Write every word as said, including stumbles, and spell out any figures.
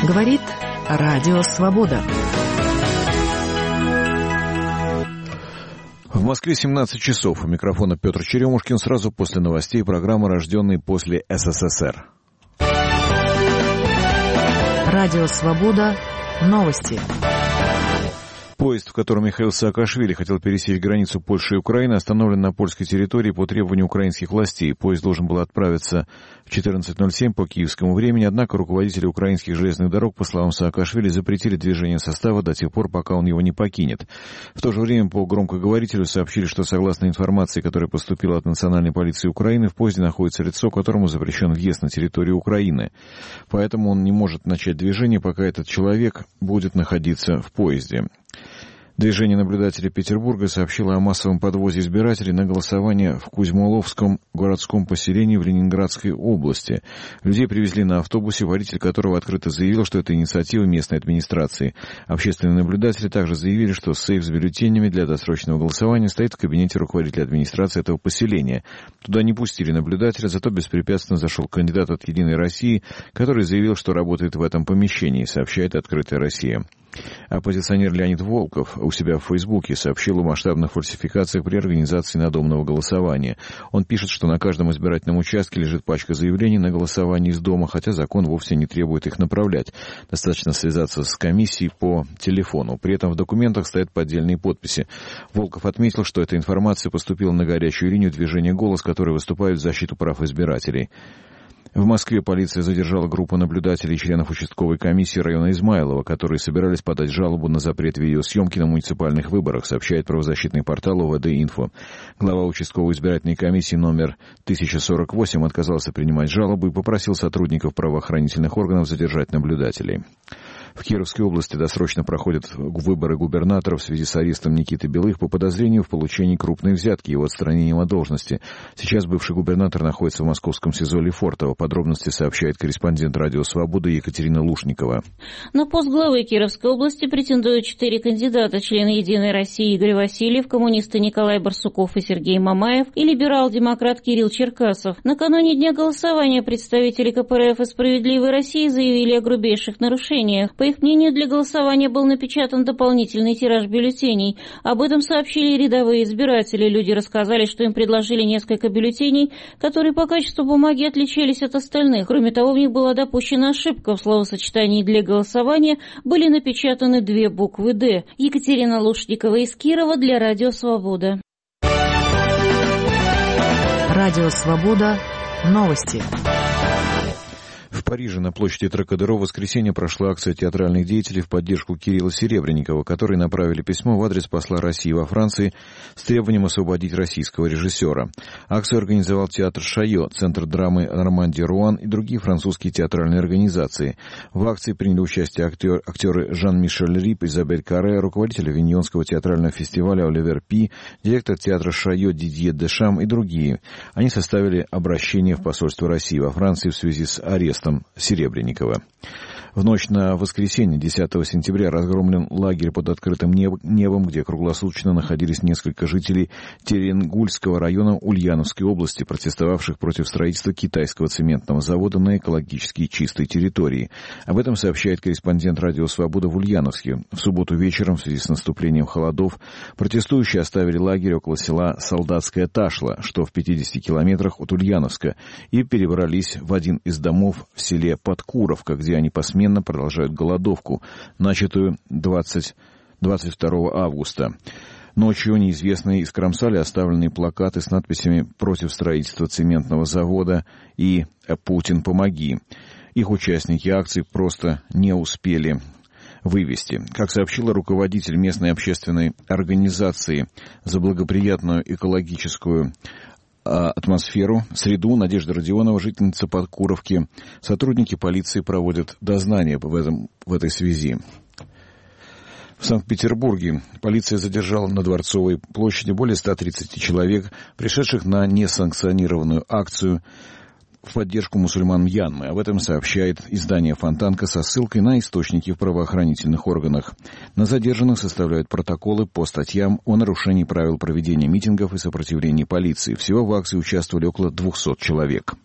Говорит Радио Свобода. В Москве семнадцать часов. У микрофона Петр Черемушкин. Сразу после новостей программы «Рожденные после СССР». Радио Свобода. Новости. Поезд, в котором Михаил Саакашвили хотел пересечь границу Польши и Украины, остановлен на польской территории по требованию украинских властей. Поезд должен был отправиться в четырнадцать ноль семь по киевскому времени, однако руководители украинских железных дорог, по словам Саакашвили, запретили движение состава до тех пор, пока он его не покинет. В то же время по громкоговорителю сообщили, что согласно информации, которая поступила от национальной полиции Украины, в поезде находится лицо, которому запрещен въезд на территорию Украины. Поэтому он не может начать движение, пока этот человек будет находиться в поезде. Движение наблюдателей Петербурга сообщило о массовом подвозе избирателей на голосование в Кузьмоловском городском поселении в Ленинградской области. Людей привезли на автобусе, водитель которого открыто заявил, что это инициатива местной администрации. Общественные наблюдатели также заявили, что сейф с бюллетенями для досрочного голосования стоит в кабинете руководителя администрации этого поселения. Туда не пустили наблюдателя, зато беспрепятственно зашел кандидат от «Единой России», который заявил, что работает в этом помещении, сообщает «Открытая Россия». Оппозиционер Леонид Волков у себя в Фейсбуке сообщил о масштабных фальсификациях при организации надомного голосования. Он пишет, что на каждом избирательном участке лежит пачка заявлений на голосование из дома, хотя закон вовсе не требует их направлять. Достаточно связаться с комиссией по телефону. При этом в документах стоят поддельные подписи. Волков отметил, что эта информация поступила на горячую линию движения «Голос», которые выступают в защиту прав избирателей. В Москве полиция задержала группу наблюдателей и членов участковой комиссии района Измайлово, которые собирались подать жалобу на запрет видеосъемки на муниципальных выборах, сообщает правозащитный портал О В Д-Инфо. Глава участковой избирательной комиссии номер тысяча сорок восемь отказался принимать жалобу и попросил сотрудников правоохранительных органов задержать наблюдателей. В Кировской области досрочно проходят выборы губернаторов в связи с арестом Никиты Белых по подозрению в получении крупной взятки и его отстранением от должности. Сейчас бывший губернатор находится в московском СИЗО Лефортово. Подробности сообщает корреспондент Радио Свобода Екатерина Лушникова. На пост главы Кировской области претендуют четыре кандидата: члены «Единой России» Игорь Васильев, коммунисты Николай Барсуков и Сергей Мамаев и либерал-демократ Кирилл Черкасов. Накануне дня голосования представители Ка Пэ Эр Эф и «Справедливой России» заявили о грубейших нарушениях. По их мнению, для голосования был напечатан дополнительный тираж бюллетеней. Об этом сообщили рядовые избиратели. Люди рассказали, что им предложили несколько бюллетеней, которые по качеству бумаги отличались от остальных. Кроме того, в них была допущена ошибка. В словосочетании «для голосования» были напечатаны две буквы «Д». Екатерина Лушникова из Кирова для Радио Свобода. Радио Свобода. Новости. В Париже на площади Трокадеро в воскресенье прошла акция театральных деятелей в поддержку Кирилла Серебренникова, которые направили письмо в адрес посла России во Франции с требованием освободить российского режиссера. Акцию организовал театр «Шайо», Центр драмы «Нормандия-Руан» и другие французские театральные организации. В акции приняли участие актер, актеры Жан-Мишель Рип, Изабель Карре, руководитель Авиньонского театрального фестиваля Оливер Пи, директор театра «Шайо» Дидье Дешам и другие. Они составили обращение в посольство России во Франции в связи с арестом Серебренникова. В ночь на воскресенье, десятого сентября, разгромлен лагерь под открытым небом, где круглосуточно находились несколько жителей Теренгульского района Ульяновской области, протестовавших против строительства китайского цементного завода на экологически чистой территории. Об этом сообщает корреспондент Радио Свобода в Ульяновске. В субботу вечером, в связи с наступлением холодов, протестующие оставили лагерь около села Солдатская Ташла, что в пятидесяти километрах от Ульяновска, и перебрались в один из домов в селе Подкуровка, где они посменно продолжают голодовку, начатую двадцать, двадцать второго августа. Ночью неизвестные искромсали оставленные плакаты с надписями «Против строительства цементного завода» и «Путин, помоги». Их участники акции просто не успели вывести. Как сообщила руководитель местной общественной организации за благоприятную экологическую атмосферу, среду, Надежда Родионова, жительница Подкуровки, сотрудники полиции проводят дознание в, этом, в этой связи. В Санкт-Петербурге полиция задержала на Дворцовой площади более ста тридцати человек, пришедших на несанкционированную акцию в поддержку мусульман Мьянмы. Об этом сообщает издание «Фонтанка» со ссылкой на источники в правоохранительных органах. На задержанных составляют протоколы по статьям о нарушении правил проведения митингов и сопротивлении полиции. Всего в акции участвовали около двухсот человек.